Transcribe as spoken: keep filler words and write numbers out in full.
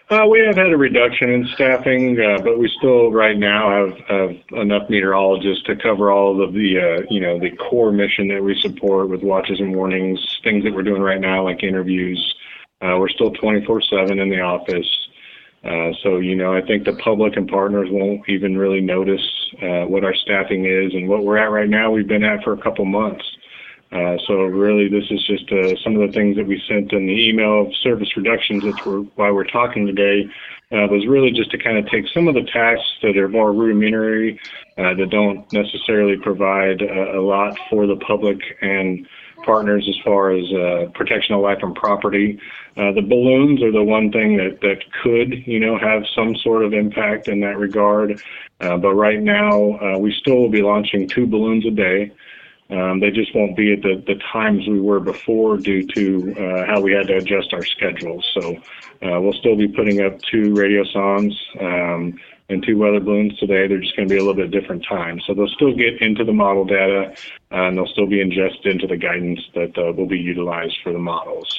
Uh, we have had a reduction in staffing, uh, but we still right now have, have enough meteorologists to cover all of the, uh, you know, the core mission that we support with watches and warnings, things that we're doing right now like interviews. Uh, we're still twenty-four seven in the office. Uh, so, you know, I think the public and partners won't even really notice uh, what our staffing is and what we're at right now. We've been at for a couple months. Uh, so really, this is just uh, some of the things that we sent in the email of service reductions. That's where, why we're talking today. Uh, was really just to kind of take some of the tasks that are more rudimentary, uh, that don't necessarily provide a, a lot for the public and partners as far as uh, protection of life and property. Uh, the balloons are the one thing that, that could, you know, have some sort of impact in that regard. Uh, but right now, uh, we still will be launching two balloons a day. Um, they just won't be at the, the times we were before due to uh, how we had to adjust our schedules. So uh, we'll still be putting up two radiosondes um, and two weather balloons today. They're just going to be a little bit different times. So they'll still get into the model data, uh, and they'll still be ingested into the guidance that uh, will be utilized for the models.